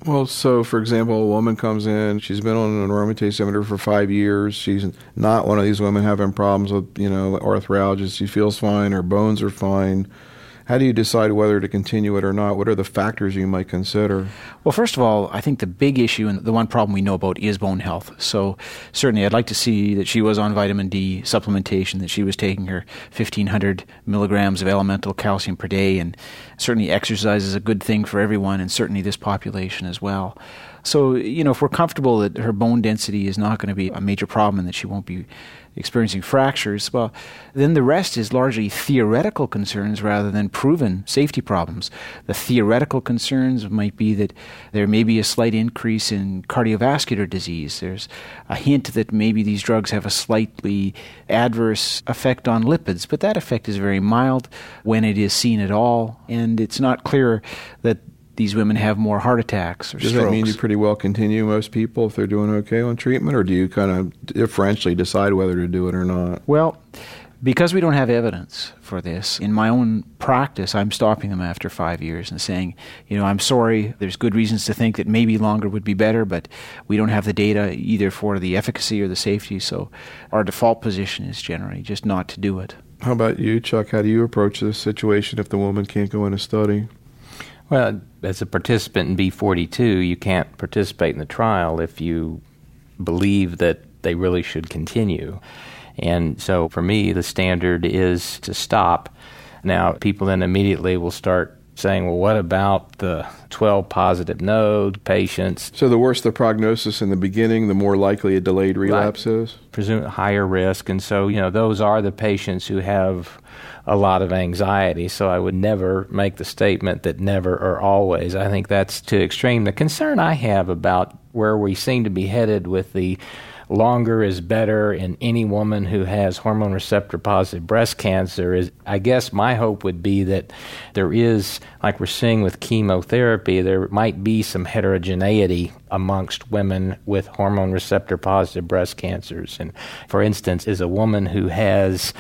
Well, so for example, a woman comes in, she's been on an aromatase inhibitor for 5 years. She's not one of these women having problems with, arthralgia. She feels fine, her bones are fine. How do you decide whether to continue it or not? What are the factors you might consider? Well, first of all, I think the big issue and the one problem we know about is bone health. So certainly I'd like to see that she was on vitamin D supplementation, that she was taking her 1,500 milligrams of elemental calcium per day, and certainly exercise is a good thing for everyone, and certainly this population as well. So, if we're comfortable that her bone density is not going to be a major problem and that she won't be experiencing fractures, well, then the rest is largely theoretical concerns rather than proven safety problems. The theoretical concerns might be that there may be a slight increase in cardiovascular disease. There's a hint that maybe these drugs have a slightly adverse effect on lipids, but that effect is very mild when it is seen at all, and it's not clear that these women have more heart attacks or strokes. Does that mean you pretty well continue most people if they're doing okay on treatment, or do you kind of differentially decide whether to do it or not? Well, because we don't have evidence for this, in my own practice, I'm stopping them after 5 years and saying, I'm sorry, there's good reasons to think that maybe longer would be better, but we don't have the data either for the efficacy or the safety, so our default position is generally just not to do it. How about you, Chuck? How do you approach this situation if the woman can't go in a study? Well, as a participant in B42, you can't participate in the trial if you believe that they really should continue. And so for me, the standard is to stop. Now, people then immediately will start saying, well, what about the 12 positive node patients? So the worse the prognosis in the beginning, the more likely a delayed relapse is? Presume higher risk. And so, those are the patients who have a lot of anxiety. So I would never make the statement that never or always. I think that's too extreme. The concern I have about where we seem to be headed with the longer is better in any woman who has hormone receptor positive breast cancer is, I guess my hope would be that there is, like we're seeing with chemotherapy, there might be some heterogeneity amongst women with hormone receptor positive breast cancers. And for instance, is a woman who has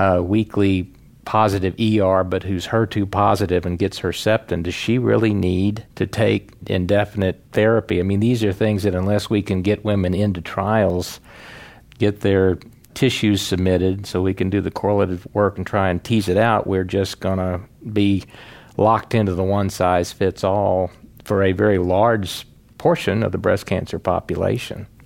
weekly positive ER but who's HER2 positive and gets Herceptin, does she really need to take indefinite therapy? I mean, these are things that unless we can get women into trials, get their tissues submitted so we can do the correlative work and try and tease it out, we're just going to be locked into the one-size-fits-all for a very large portion of the breast cancer population.